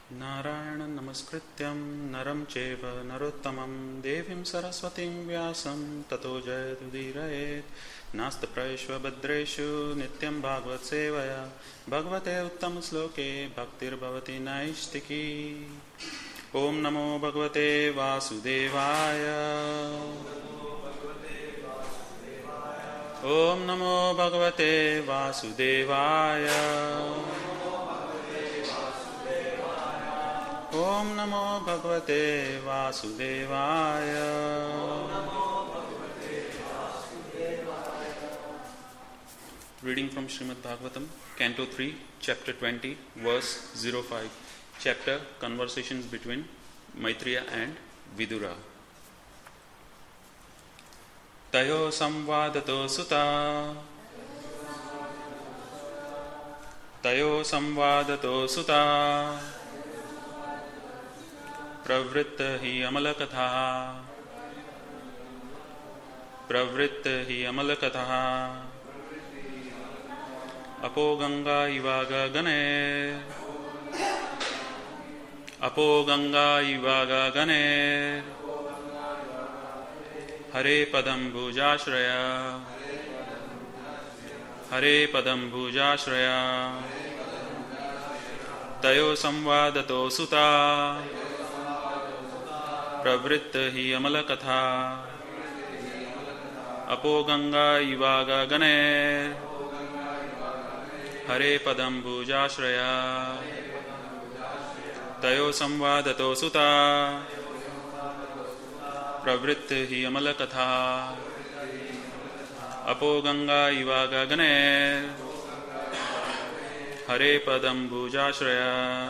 नारायणं नमस्कृत्यं नरं चैव नरोत्तमं देवीं सरस्वतीं व्यासं ततो जयतुदीरयेत् नास्तप्रैष्वभद्रेषु नित्यं भागवतसेवया भगवते उत्तमश्लोके भक्तिर्भवति नैष्टिकी। ॐ नमो भगवते वासुदेवाय। ॐ नमो भगवते वासुदेवाय। ॐ नमो भगवते वासुदेवाय। Reading from Srimad Bhagavatam, Canto 3, Chapter 20, Verse 05. Chapter Conversations between Maitreya and Vidura. Tayo samvadato sutta. Tayo samvadato sutta. प्रवृत्त ही अमल कथा। प्रवृत्त ही अमल कथा। अपो गंगा इवा गगने। अपो गंगा इवा गगने। हरे पदम भुजाश्रय। हरे पदम भुजाश्रय। तयो संवादतो सुता। प्रवृत्त ही अमल कथा। अपो गंगा इवा गगने। हरे पदम भुजाश्रया। तयो संवादतो सुता। प्रवृत्त ही अमल कथा। अपो गंगा इवा गगने। हरे पदम भुजाश्रया।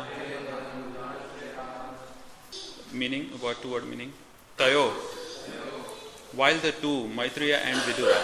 Meaning, word-to-word meaning. Tayo, while the two, Maitreya and Vidura,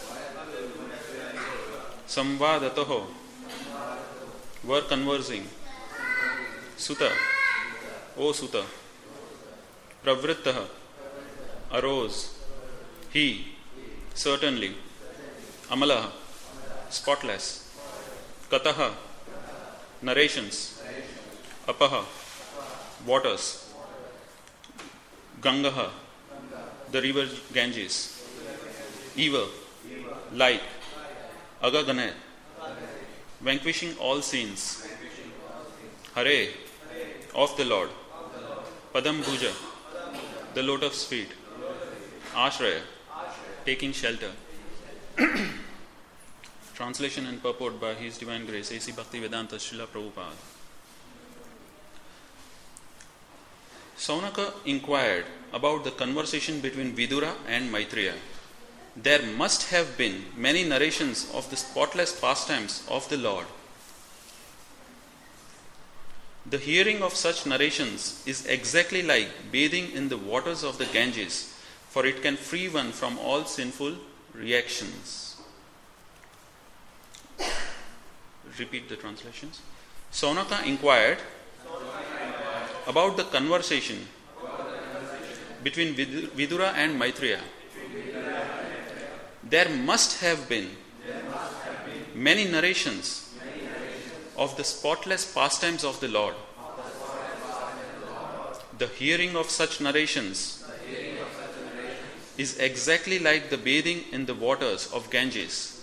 samvadatoho, were conversing, Sutta, O Sutta, pravrittaha, arose, he, certainly, amalaha, spotless, kataha, narrations, apaha, waters, Gangaha, the river Ganges, Eva, like, Agagane, vanquishing all sins, Hare, of the Lord, Padam Bhuja, the lotus feet, Ashraya, taking shelter. Translation and purport by His Divine Grace, A.C. Bhaktivedanta Srila Prabhupada. Saunaka inquired about the conversation between Vidura and Maitreya. There must have been many narrations of the spotless pastimes of the Lord. The hearing of such narrations is exactly like bathing in the waters of the Ganges, for it can free one from all sinful reactions. Repeat the translations. Saunaka inquired about the conversation between Vidura and Maitreya. There must have been many narrations of the spotless pastimes of the Lord. The hearing of such narrations is exactly like the bathing in the waters of Ganges,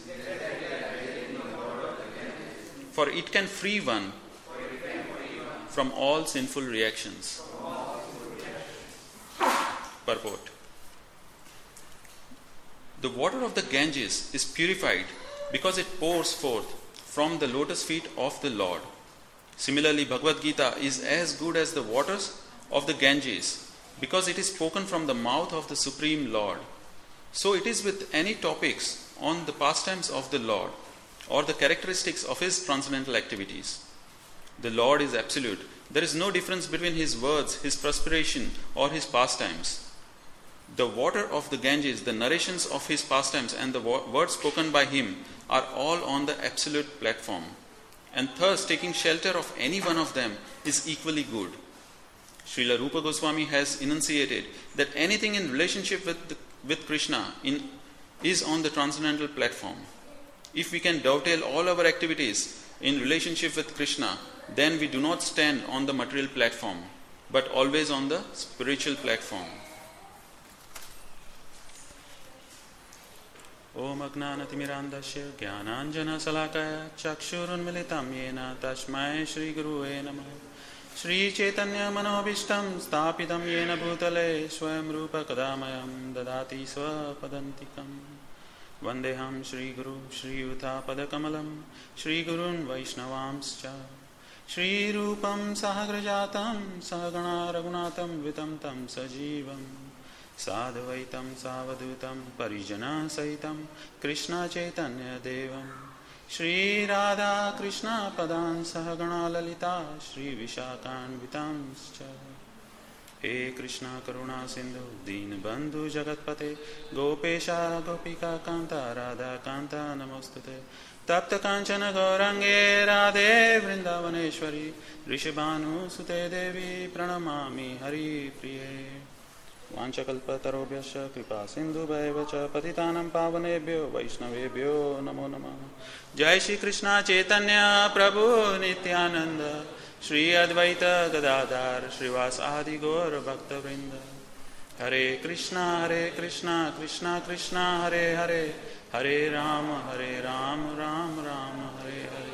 for it can free one from all sinful reactions. Purport. The water of the Ganges is purified because it pours forth from the lotus feet of the Lord. Similarly, Bhagavad Gita is as good as the waters of the Ganges because it is spoken from the mouth of the Supreme Lord. So it is with any topics on the pastimes of the Lord or the characteristics of His transcendental activities. The Lord is absolute. There is no difference between His words, His perspiration, or His pastimes. The water of the Ganges, the narrations of His pastimes, and the words spoken by Him are all on the absolute platform. And thus, taking shelter of any one of them is equally good. Srila Rupa Goswami has enunciated that anything in relationship with Krishna is on the transcendental platform. If we can dovetail all our activities in relationship with Krishna, then we do not stand on the material platform, but always on the spiritual platform. Om Agnanatimirandasya Jnananjana Salakaya Chakshurunmilitam Yena Tasmai Shri Guruve Namaha. Shri Chaitanya Manobishtam Stapitam Yena Bhutale Swayam Rupa Kadamayam Dadati Swapadantikam. Vandeham Shri Guru Shri Yuta Padakamalam Shri Gurun Vaishnavamscha Shri Rupam Sahagrajatam Sahagana Raghunatam Vitam Tam Sajivam Sadhvaitam Savadutam Parijana Sahitam Krishna Chaitanya Devam Shri Radha Krishna Padan Sahagana Lalita Shri Vishakan Vitamscha. He Krishna Karuna Sindhu Deen Bandhu Jagatpate Gopesha Gopika Kanta Radha Kanta Namostute Tapta Kanchana Gaurange Radhe Vrindavaneshwari Rishabhanu Sute Devi Pranamami Hari Priye. Vanchakalpatarobhyasya kripa sindhu bhaivacha patitanam pavanebhyo vaishnavebhyo namo namah. Jai Shri Krishna Chaitanya Prabhu Nityananda Shri Advaita Gadadhar Shrivas Adi Gaur Bhakta Vrinda. Hare Krishna Krishna Krishna Hare Hare Hare Rama Ram Rama Hare Hare.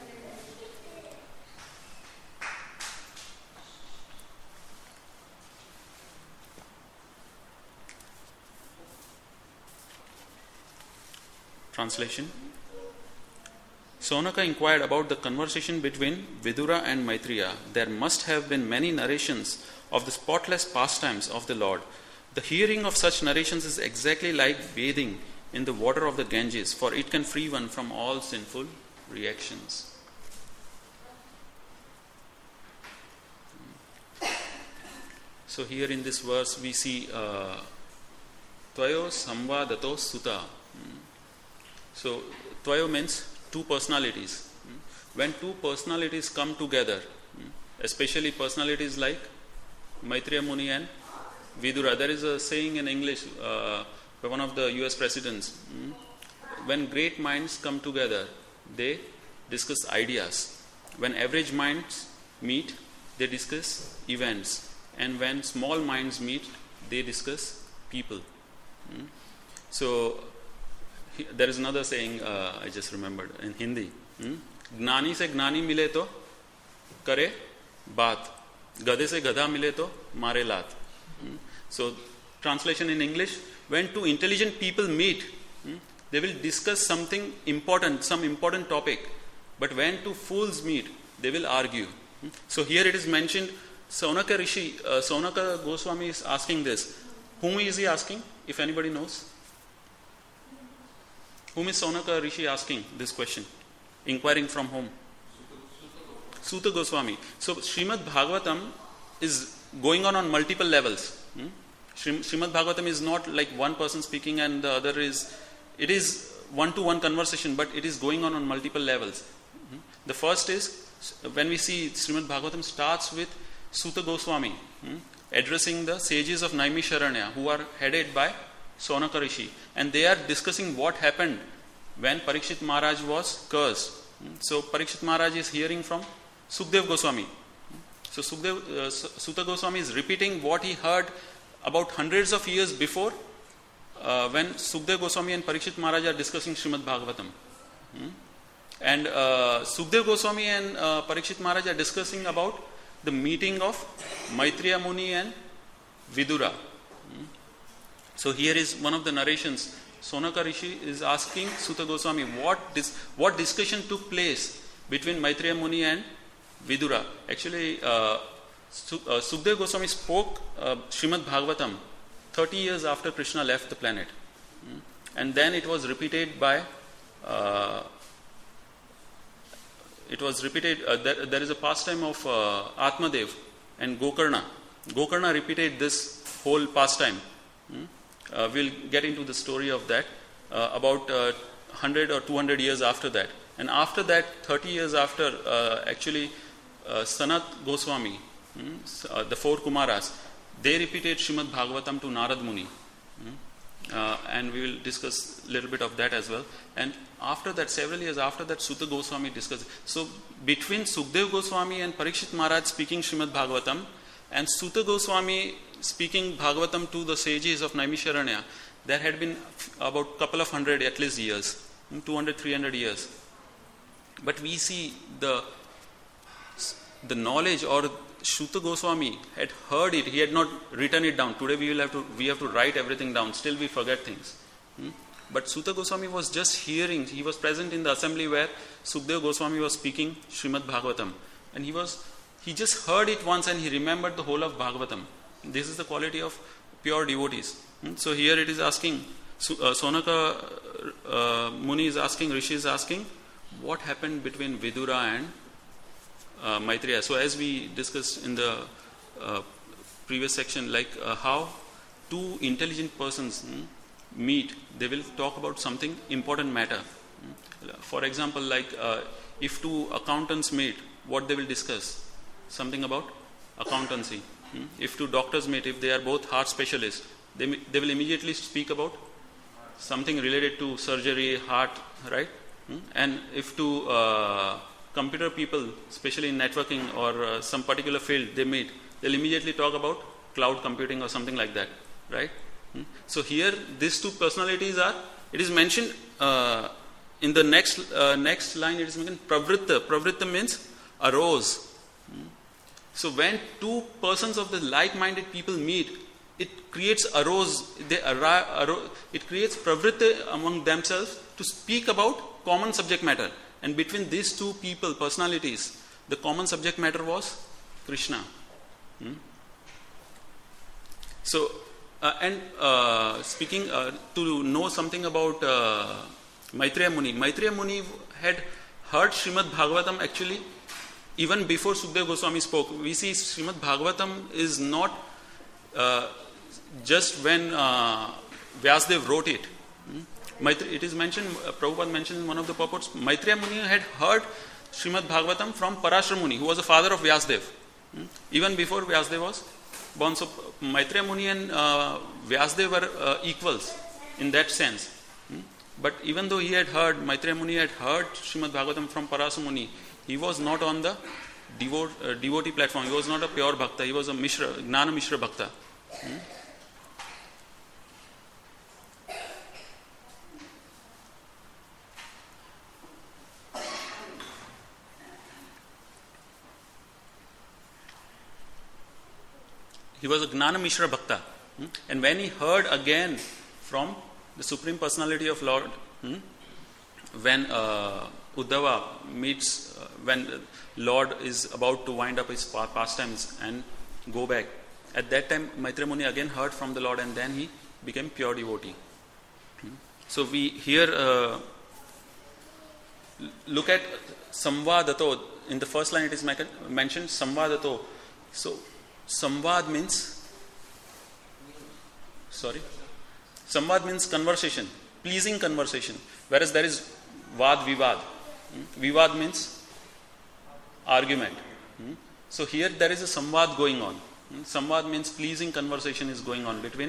Translation. Sonaka inquired about the conversation between Vidura and Maitreya. There must have been many narrations of the spotless pastimes of the Lord. The hearing of such narrations is exactly like bathing in the water of the Ganges, for it can free one from all sinful reactions. So here in this verse we see Tvayo Samvadato Sutta. So, Tvayo means two personalities. When two personalities come together, especially personalities like Maitreya Muni and Vidura, there is a saying in English by one of the US presidents, when great minds come together, they discuss ideas. When average minds meet, they discuss events. And when small minds meet, they discuss people. So, there is another saying I just remembered in Hindi. Gnani se gnani mile to kare baat, gade se gada mile to mare lat. So translation in English: when two intelligent people meet, they will discuss something important, some important topic. But when two fools meet, they will argue. So here it is mentioned, Sonaka Rishi, Sonaka Goswami is asking this. Whom is he asking? If anybody knows. Whom is Sonaka Rishi asking this question? Inquiring from whom? Suta Goswami. So Srimad Bhagavatam is going on multiple levels. Srimad Bhagavatam is not like one person speaking and the other is, it is one-to-one conversation, but it is going on multiple levels. The first is, when we see Srimad Bhagavatam starts with Suta Goswami addressing the sages of Naimisharanya who are headed by Sonaka Rishi, and they are discussing what happened when Parikshit Maharaj was cursed. So Parikshit Maharaj is hearing from Sukdev Goswami. So Suta Goswami is repeating what he heard about hundreds of years before when Sukdev Goswami and Parikshit Maharaj are discussing Srimad Bhagavatam. And Sukdev Goswami and Parikshit Maharaj are discussing about the meeting of Maitreya Muni and Vidura. So here is one of the narrations. Sonaka Rishi is asking Suta Goswami what discussion took place between Maitreya Muni and Vidura. Actually, Sukdev Goswami spoke Srimad Bhagavatam 30 years after Krishna left the planet. And then it was repeated by there is a pastime of Atmadev and Gokarna. Gokarna repeated this whole pastime. We'll get into the story of that about 100 or 200 years after that. And after that, 30 years after, Sanat Goswami, the four Kumaras, they repeated Srimad Bhagavatam to Narad Muni. and we will discuss a little bit of that as well. And after that, several years after that, Suta Goswami discussed. So between Sukdev Goswami and Parikshit Maharaj speaking Srimad Bhagavatam and Suta Goswami speaking Bhagavatam to the sages of Naimisharanya, there had been about couple of hundred at least years, 200, 300 years. But we see the knowledge, or Suta Goswami had heard it, he had not written it down. Today we have to write everything down, still we forget things. But Suta Goswami was just hearing, he was present in the assembly where Sukdev Goswami was speaking Srimad Bhagavatam. And he just heard it once and he remembered the whole of Bhagavatam. This is the quality of pure devotees. So here it is asking, Sonaka Muni is asking, Rishi is asking, what happened between Vidura and Maitreya? So as we discussed in the previous section, like how two intelligent persons meet, they will talk about something important matter. For example, like if two accountants meet, what they will discuss? Something about accountancy. If two doctors meet, if they are both heart specialists, they will immediately speak about something related to surgery, heart, right? And if two computer people, especially in networking or some particular field, they meet, they'll immediately talk about cloud computing or something like that, right? So here, these two personalities it is mentioned in the next line, it is mentioned pravritta. Pravritta means arose. So when two persons of the like-minded people meet, it creates arose, it creates pravritta among themselves to speak about common subject matter. And between these two people, personalities, the common subject matter was Krishna. So, speaking to know something about Maitreya Muni. Maitreya Muni had heard Srimad Bhagavatam actually even before Sukdev Goswami spoke. We see Srimad Bhagavatam is not just when Vyasadeva wrote it. It is mentioned, Prabhupada mentioned in one of the purports, Maitreya Muni had heard Srimad Bhagavatam from Parashara Muni, who was the father of Vyasadeva, even before Vyasadeva was born. So Maitreya Muni and Vyasadeva were equals in that sense. But even though Maitreya Muni had heard Srimad Bhagavatam from Parashara Muni, he was not on the devotee platform. He was not a pure bhakta. He was a Gnana Mishra bhakta. He was a Gnana Mishra Bhakta. And when he heard again from the Supreme Personality of Lord, when Uddhava meets, when Lord is about to wind up his pastimes and go back, at that time Maitreya Muni again heard from the Lord and then he became pure devotee. So we here look at Samvadato. In the first line it is mentioned Samvadato. So Samvad means conversation, pleasing conversation. Whereas there is Vad Vivad. Vivad means argument. So here there is a Samvad going on. Samvad means pleasing conversation is going on between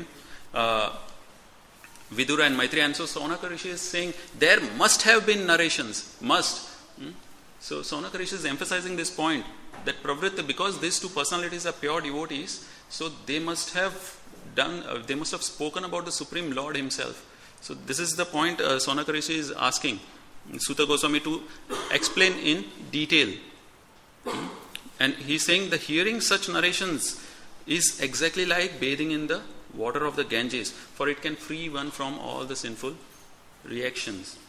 Vidura and Maitreya. And so Sonaka Rishi is saying there must have been narrations. Must. So Sonaka Rishi is emphasizing this point that Pravritta, because these two personalities are pure devotees, so they must have spoken about the Supreme Lord himself. So this is the point Sonaka Rishi is asking Suta Goswami to explain in detail. And he's saying the hearing such narrations is exactly like bathing in the water of the Ganges, for it can free one from all the sinful reactions.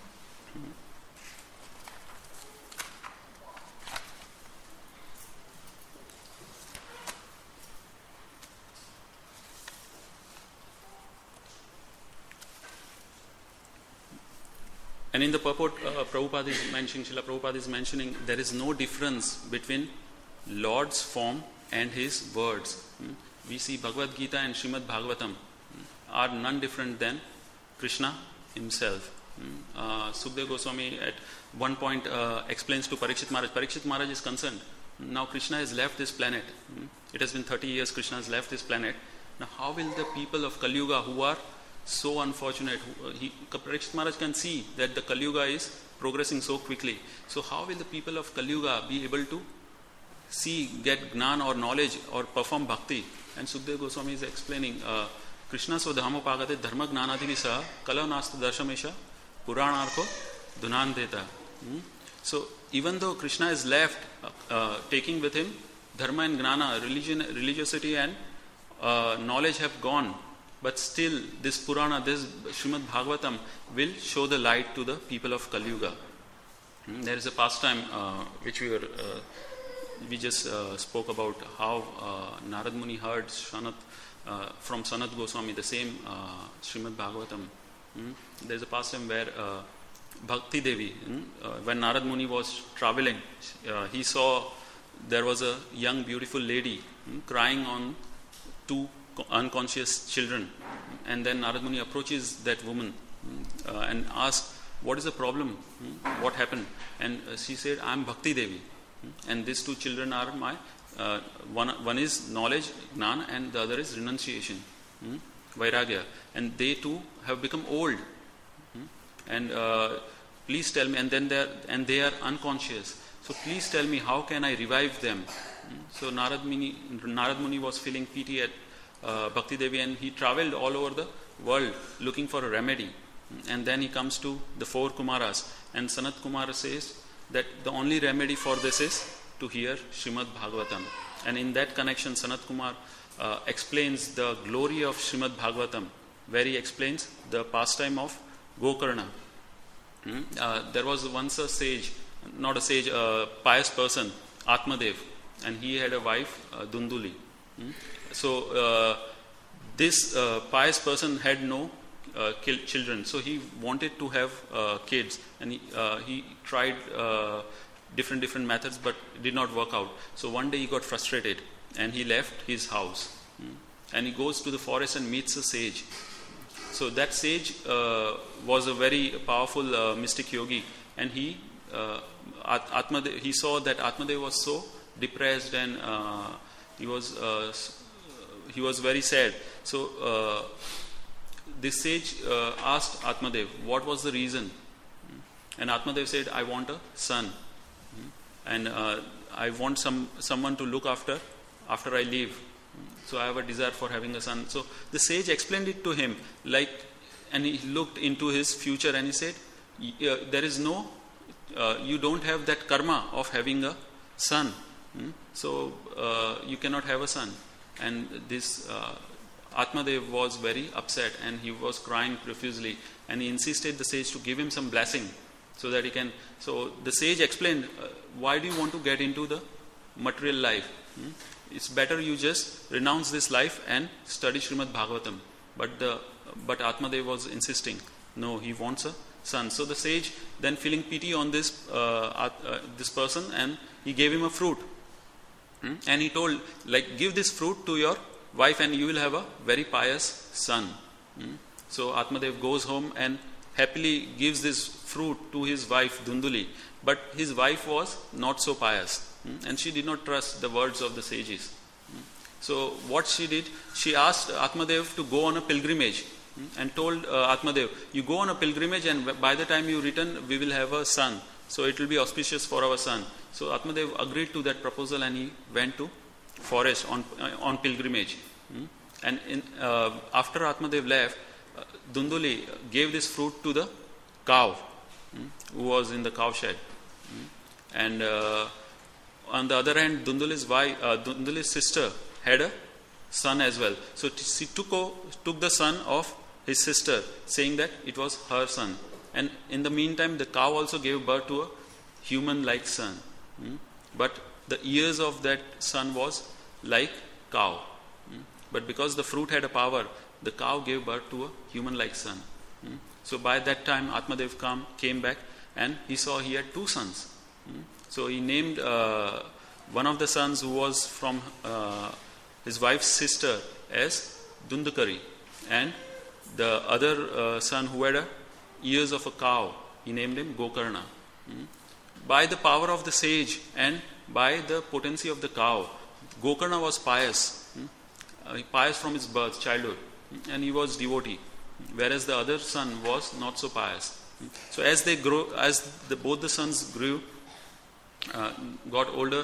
And in the purport, Srila Prabhupada is mentioning there is no difference between Lord's form and his words. We see Bhagavad Gita and Srimad Bhagavatam are none different than Krishna himself. Sukdev Goswami at one point explains to Parikshit Maharaj. Parikshit Maharaj is concerned. Now Krishna has left this planet. It has been 30 years Krishna has left this planet. Now how will the people of Kali Yuga who are so unfortunate. Parikshit Maharaj can see that the Kali Yuga is progressing so quickly. So how will the people of Kali Yuga be able to get jnana or knowledge or perform bhakti? And Sukdev Goswami is explaining, Krishna swadhamopagate dharma gnanadini saha kala nasta darshamesha puranarko dunandeta. So even though Krishna is left taking with him dharma and gnana, religiosity and knowledge have gone, but still this Purana, this Srimad Bhagavatam will show the light to the people of Kali Yuga. There is a pastime which we just spoke about, how Narad Muni heard from Sanat Goswami, the same Srimad Bhagavatam. There is a pastime where Bhakti Devi, when Narad Muni was traveling, he saw there was a young beautiful lady crying on two unconscious children, and then Narad Muni approaches that woman and asks, what is the problem? What happened? And she said, I am Bhakti Devi, and these two children are my one is knowledge, Jnana, and the other is renunciation, Vairagya, and they too have become old, and please tell me, and then they are unconscious, so please tell me, how can I revive them? So Narad Muni was feeling pity at Bhakti Devi, and he travelled all over the world looking for a remedy. And then he comes to the four Kumaras, and Sanat Kumara says that the only remedy for this is to hear Srimad Bhagavatam. And in that connection, Sanat Kumar explains the glory of Srimad Bhagavatam, where he explains the pastime of Gokarna. There was once a sage, not a sage, a pious person, Atmadev, and he had a wife, Dunduli. So this pious person had no children, so he wanted to have kids, and he tried different methods, but it did not work out. So one day he got frustrated and he left his house, and he goes to the forest and meets a sage. So that sage was a very powerful mystic yogi, and he saw that Atmadev was so depressed, and he was very sad. So this sage asked Atmadev, what was the reason? And Atmadev said, I want a son, and I want someone to look after I leave. So I have a desire for having a son. So the sage explained it to him, and he looked into his future, and he said, there is no, you don't have that karma of having a son. So you cannot have a son. And this Atmadev was very upset, and he was crying profusely, and he insisted the sage to give him some blessing so that he can. So the sage explained, why do you want to get into the material life? It's better you just renounce this life and study Srimad Bhagavatam. But Atmadev was insisting, no, he wants a son. So the sage, then feeling pity on this person, and he gave him a fruit. And he told, give this fruit to your wife and you will have a very pious son. So Atmadev goes home and happily gives this fruit to his wife Dunduli. But his wife was not so pious, and she did not trust the words of the sages. So what she did, she asked Atmadev to go on a pilgrimage, and told Atmadev, you go on a pilgrimage, and by the time you return, we will have a son. So it will be auspicious for our son. So Atmadev agreed to that proposal, and he went to forest on pilgrimage. And after Atmadev left, Dunduli gave this fruit to the cow who was in the cow shed. And on the other hand, Dunduli's sister had a son as well. So she took the son of his sister, saying that it was her son. And in the meantime, the cow also gave birth to a human-like son. But the ears of that son was like cow. But because the fruit had a power, the cow gave birth to a human-like son. So by that time, Atmadev came back, and he saw he had two sons. So he named one of the sons, who was from his wife's sister, as Dundukari, and the other son, who had ears of a cow, he named him Gokarna. By the power of the sage and by the potency of the cow, Gokarna was pious. Pious from his birth, childhood, and he was devotee. whereas the other son was not so pious. So as they grow, as both the sons grew, got older,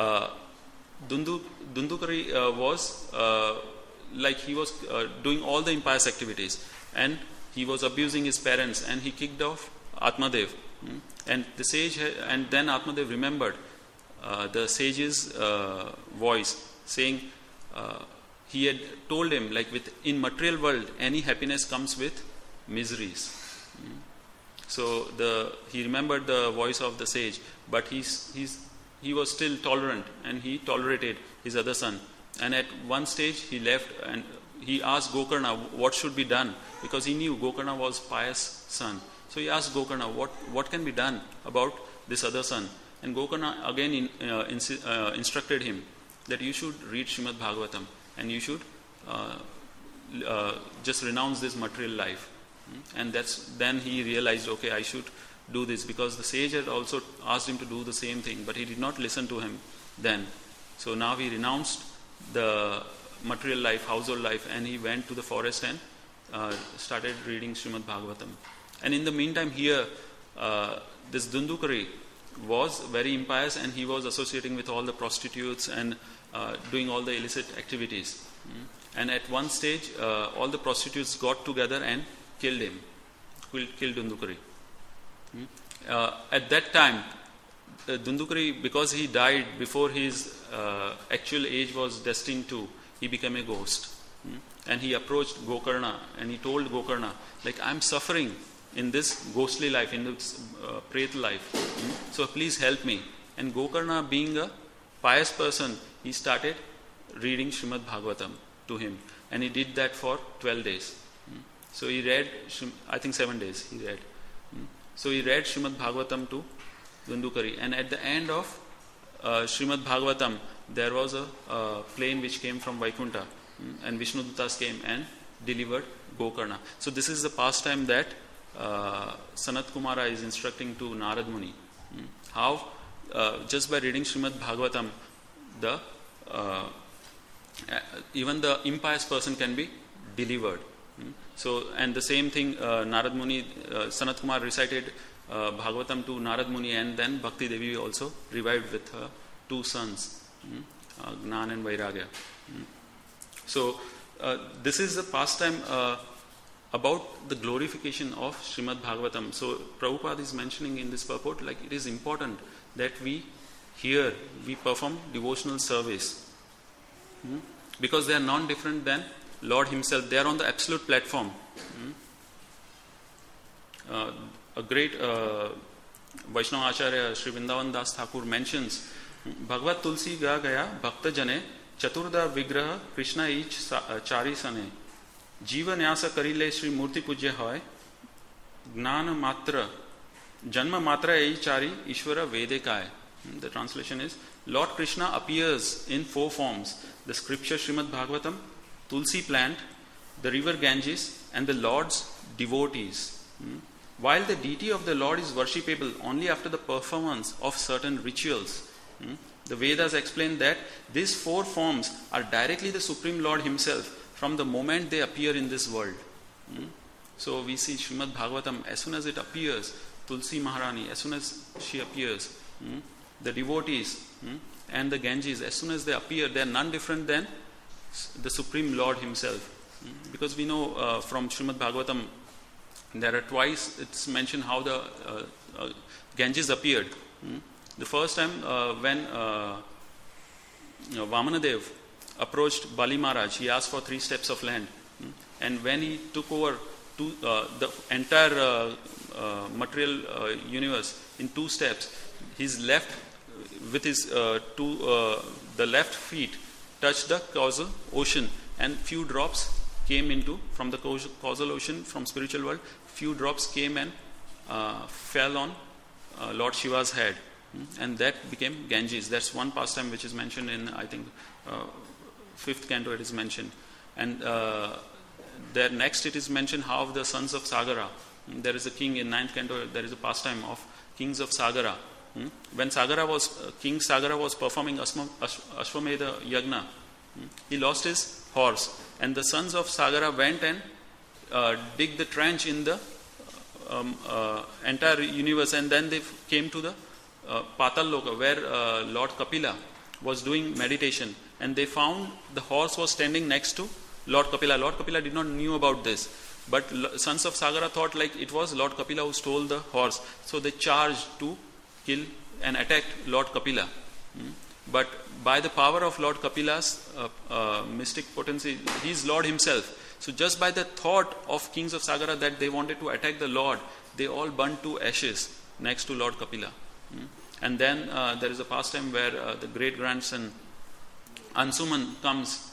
Dundukari was like he was doing all the impious activities, and he was abusing his parents, and he kicked off Atmadev. And the sage, and then Atmadev remembered the sage's voice, saying he had told him, like, in material world, any happiness comes with miseries. So he remembered the voice of the sage, but he was still tolerant, and he tolerated his other son. And at one stage he left, and he asked Gokarna what should be done, because he knew Gokarna was pious son. So he asked Gokarna what can be done about this other son. And Gokarna again instructed him that you should read Srimad Bhagavatam, and you should just renounce this material life. And then he realized, okay, I should do this, because the sage had also asked him to do the same thing, but he did not listen to him then. So now he renounced the material life, household life, and he went to the forest and started reading Srimad Bhagavatam. And in the meantime here, this Dundukari was very impious, and he was associating with all the prostitutes and doing all the illicit activities. And at one stage, all the prostitutes got together and killed him, killed Dundukari. At that time, Dundukari, because he died before his actual age was destined to, he became a ghost. And he approached Gokarna, and he told Gokarna, like, I'm suffering in this ghostly life, in this Pret life. So please help me. And Gokarna, being a pious person, he started reading Srimad Bhagavatam to him. And he did that for 12 days. So he read, I think 7 days he read. So he read Srimad Bhagavatam to Dundukari. And at the end of Srimad Bhagavatam, there was a plane which came from Vaikunta. And Vishnudutas came and delivered Gokarna. So this is the pastime that Sanat Kumara is instructing to Narad Muni. How just by reading Srimad Bhagavatam, even the impious person can be delivered. So, and the same thing, Narad Muni, Sanat Kumar recited Bhagavatam to Narad Muni, and then Bhakti Devi also revived with her 2 sons, Gnan and Vairagya. So, this is the pastime about the glorification of Srimad Bhagavatam. So, Prabhupada is mentioning in this purport, like, it is important that we perform devotional service. Because they are non-different than Lord Himself. They are on the absolute platform. A great Vaishnava Acharya, Sri Vrindavan Das Thakur mentions, Bhagavad Tulsi ga gaya bhakta jane chaturda vigraha Krishna each chari sane jiva nyasa karile Sri Murti Pujya hoy gnana matra janma matra ei chari Ishvara Vedekaya. The translation is, Lord Krishna appears in 4 forms: the scripture Srimad Bhagavatam, Tulsi plant, the river Ganges, and the Lord's devotees. While the deity of the Lord is worshipable only after the performance of certain rituals, the Vedas explain that these 4 forms are directly the Supreme Lord Himself from the moment they appear in this world. So we see Srimad Bhagavatam, as soon as it appears, Tulsi Maharani, as soon as she appears, the devotees and the Ganges, as soon as they appear, they are none different than the Supreme Lord Himself. Because we know from Srimad Bhagavatam, there are twice it's mentioned how the Ganges appeared. The first time when Vamanadev approached Bali Maharaj, he asked for 3 steps of land. And when he took over the entire material universe in 2 steps, his left, with his the left feet touched the causal ocean, and few drops came from the causal ocean, from spiritual world, few drops came and fell on Lord Shiva's head, and that became Ganges. That's one pastime which is mentioned in, I think, 5th canto it is mentioned. And there next it is mentioned how the sons of Sagara, there is a king in 9th canto, there is a pastime of kings of Sagara. When King Sagara was performing Ashwamedha Yagna, he lost his horse, and the sons of Sagara went and dig the trench in the entire universe, and then they came to the Patal Loka, where Lord Kapila was doing meditation, and they found the horse was standing next to Lord Kapila. Lord Kapila did not knew about this, but sons of Sagara thought like it was Lord Kapila who stole the horse, so they charged to kill and attacked Lord Kapila. But by the power of Lord Kapila's mystic potency, he is Lord himself. So just by the thought of kings of Sagara that they wanted to attack the Lord, they all burned to ashes next to Lord Kapila. And then there is a pastime where the great grandson Ansuman comes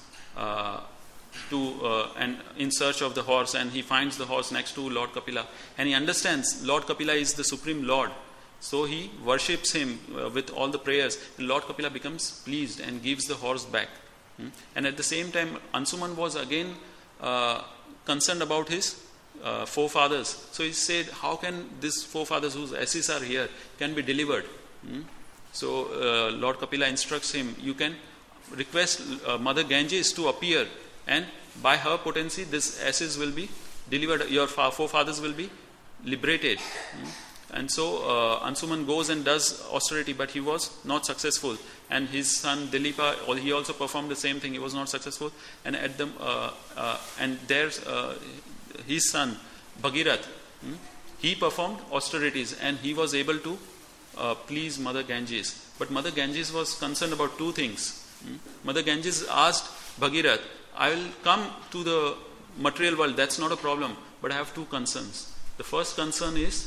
and in search of the horse, and he finds the horse next to Lord Kapila, and he understands Lord Kapila is the supreme Lord. So he worships him with all the prayers. Lord Kapila becomes pleased and gives the horse back. And at the same time, Ansuman was again concerned about his forefathers. So he said, how can these forefathers whose ashes are here can be delivered? So Lord Kapila instructs him, you can request Mother Ganges to appear, and by her potency this ashes will be delivered, your forefathers will be liberated. And so Ansuman goes and does austerity, but he was not successful. And his son Dilipa, he also performed the same thing. He was not successful. And at the and there's his son Bhagirath. He performed austerities, and he was able to please Mother Ganges. But Mother Ganges was concerned about two things. Mother Ganges asked Bhagirath, I will come to the material world, that's not a problem, but I have two concerns. The first concern is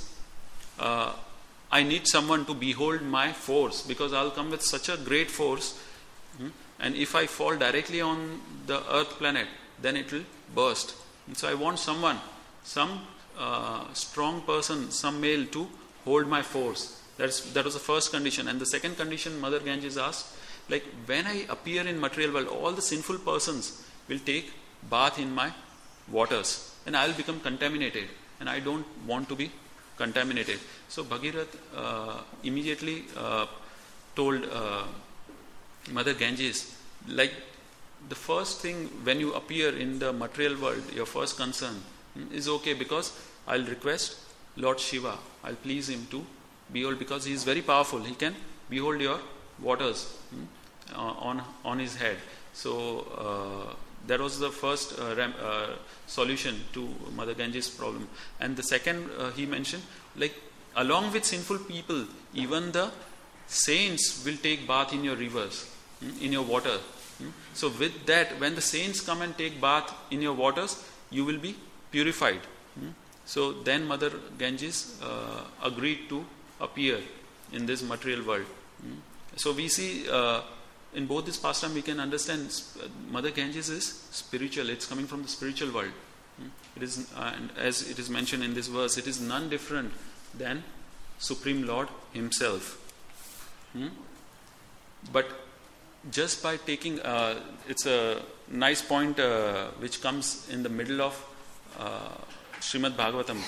I need someone to behold my force, because I'll come with such a great force, and if I fall directly on the earth planet, then it will burst. And so I want someone, some strong person, some male to hold my force. That was the first condition. And the second condition Mother Ganges asked, like when I appear in material world, all the sinful persons will take bath in my waters, and I will become contaminated, and I don't want to be contaminated. So Bhagirath immediately told Mother Ganges, like the first thing when you appear in the material world, your first concern is okay, because I'll request Lord Shiva, I'll please him to behold, because he is very powerful, he can behold your waters on his head. So that was the first solution to Mother Ganges' problem. And the second he mentioned, like along with sinful people, even the saints will take bath in your rivers, in your water. So with that, when the saints come and take bath in your waters, you will be purified. So then Mother Ganges agreed to appear in this material world. So we see in both this pastime we can understand Mother Ganges is spiritual. It's coming from the spiritual world. It is, and as it is mentioned in this verse, it is none different than Supreme Lord Himself. But just by taking, it's a nice point which comes in the middle of Srimad Bhagavatam,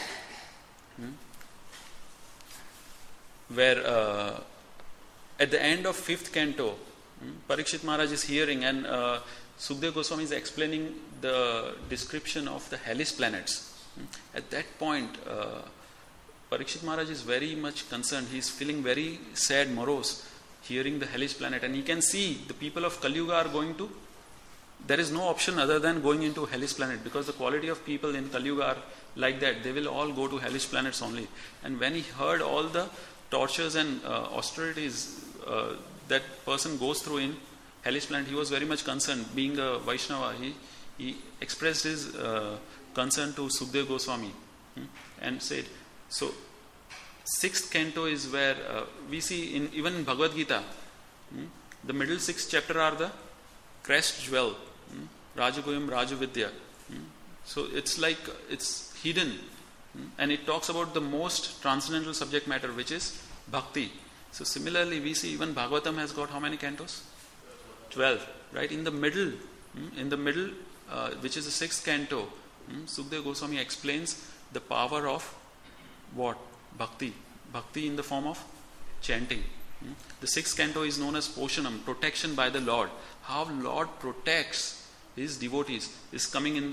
where at the end of 5th canto, Parikshit Maharaj is hearing, and Sukdev Goswami is explaining the description of the hellish planets. At that point, Parikshit Maharaj is very much concerned. He is feeling very sad, morose, hearing the hellish planet, and he can see the people of Kali Yuga are going to, there is no option other than going into hellish planet, because the quality of people in Kali Yuga are like that. They will all go to hellish planets only. And when he heard all the tortures and austerities that person goes through in hellish planet, he was very much concerned. Being a Vaishnava, he expressed his concern to Sukdev Goswami and said, so 6th canto is where we see even in Bhagavad Gita, the middle 6th chapter are the crest jewel, Rajagoyam Rajavidya. So it's like it's hidden, and it talks about the most transcendental subject matter, which is bhakti. So similarly, we see even Bhagavatam has got how many cantos? 12, right? In the middle, which is the 6th canto, Sukdev Goswami explains the power of what? Bhakti. Bhakti in the form of chanting. The 6th canto is known as Poshanam, protection by the Lord. How Lord protects His devotees is coming in the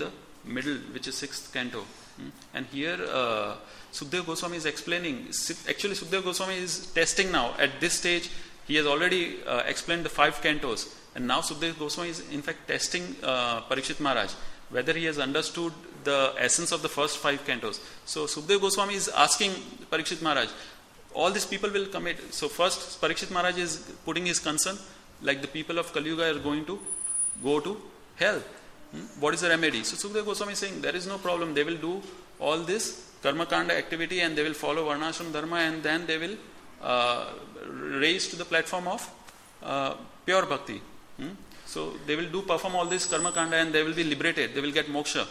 middle, which is 6th canto. And here Sukadeva Goswami is explaining. Actually, Sukadeva Goswami is testing now. At this stage, he has already explained the 5 cantos. And now Sukadeva Goswami is in fact testing Parikshit Maharaj, whether he has understood the essence of the first 5 cantos. So Sukadeva Goswami is asking Parikshit Maharaj, all these people will commit. So first Parikshit Maharaj is putting his concern, like the people of Kali Yuga are going to go to hell. What is the remedy? So Sukadeva Goswami is saying there is no problem. They will do all this karma kanda activity and they will follow varnashram dharma, and then they will raise to the platform of pure bhakti. So they will perform all this karma kanda and they will be liberated. They will get moksha.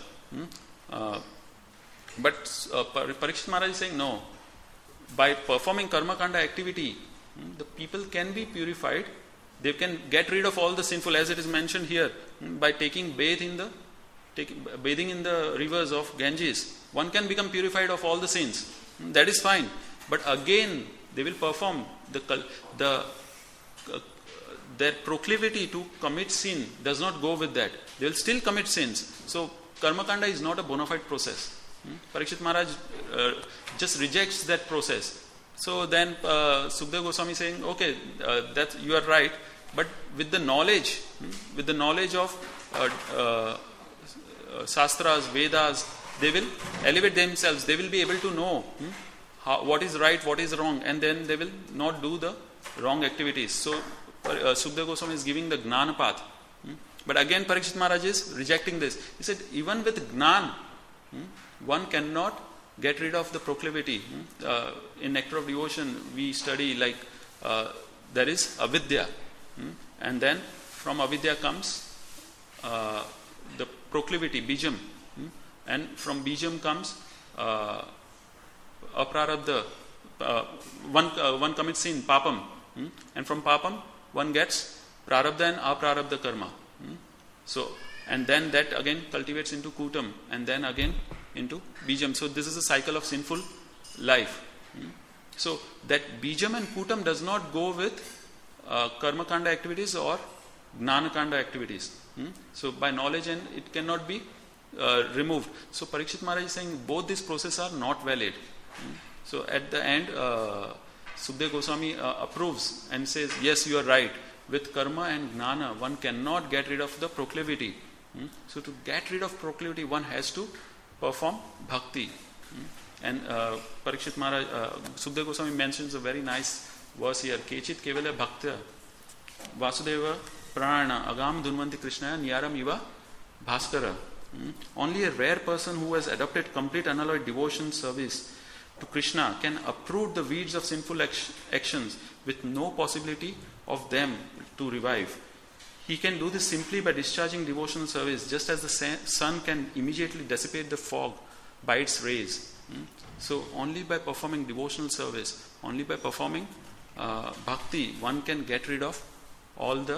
But Parikshit Maharaj is saying no. By performing karma kanda activity, the people can be purified. They can get rid of all the sinful, as it is mentioned here, by bathing in the rivers of Ganges. One can become purified of all the sins. That is fine. But again, they will perform their proclivity to commit sin does not go with that. They will still commit sins. So karma kanda is not a bona fide process. Parikshit Maharaj just rejects that process. So then Sukadeva Goswami is saying, okay, that you are right, but with the knowledge of Shastras, Vedas, they will elevate themselves. They will be able to know what is right, what is wrong, and then they will not do the wrong activities. So Sukadeva Goswami is giving the Gnana path. But again Parikshit Maharaj is rejecting this. He said, even with Gnan, one cannot get rid of the proclivity. In Nectar of Devotion, we study like there is avidya, and then from avidya comes the proclivity, bijam, and from bijam comes aprarabdha. One commits sin, papam, and from papam one gets prarabdha and aprarabdha karma. So, and then that again cultivates into kutam, and then again into bijam. So this is a cycle of sinful life. So that bijam and kutam does not go with karma kanda activities or gnana kanda activities. So by knowledge, and it cannot be removed. So Parikshit Maharaj is saying both these processes are not valid. So at the end, Sukadeva Goswami approves and says, yes, you are right. With karma and gnana, one cannot get rid of the proclivity. So to get rid of proclivity, one has to perform bhakti. And Parikshit Maharaj, Sukadeva Goswami mentions a very nice verse here. Kechit kevala bhaktya Vasudeva prana agam dunvanti krishnaya niyaram iva bhaskara. Only a rare person who has adopted complete unalloyed devotion service to Krishna can uproot the weeds of sinful actions with no possibility of them to revive. He can do this simply by discharging devotional service, just as the sun can immediately dissipate the fog by its rays. So only by performing devotional service, only by performing bhakti, one can get rid of all the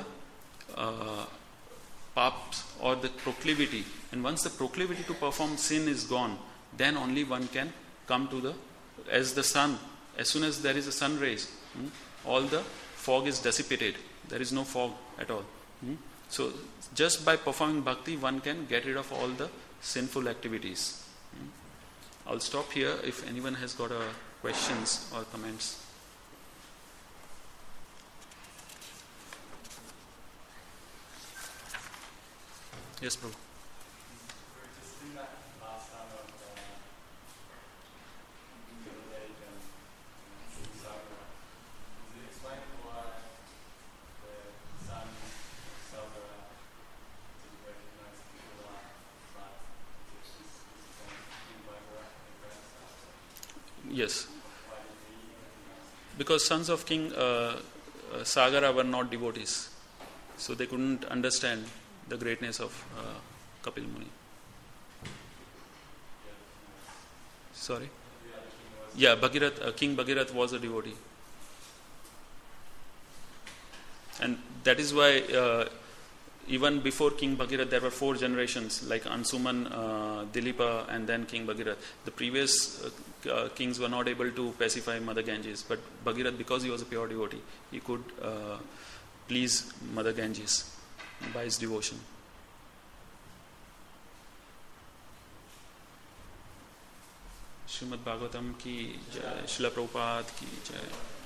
paps or the proclivity. And once the proclivity to perform sin is gone, then only one can come to as the sun. As soon as there is a sun rays, all the fog is dissipated. There is no fog at all. So just by performing bhakti, one can get rid of all the sinful activities. I'll stop here if anyone has got questions or comments. Yes, bro. Yes, because sons of King Sagara were not devotees, so they couldn't understand the greatness of Kapil Muni. Sorry? Yeah, King Bhagirath was a devotee. And that is why even before King Bhagirath there were 4 generations like Ansuman, Dilipa, and then King Bhagirath. The previous kings were not able to pacify Mother Ganges, but Bhagirath, because he was a pure devotee, he could please Mother Ganges by his devotion. Shrimad Bhagavatam की जय, श्रील प्रभुपाद की जय.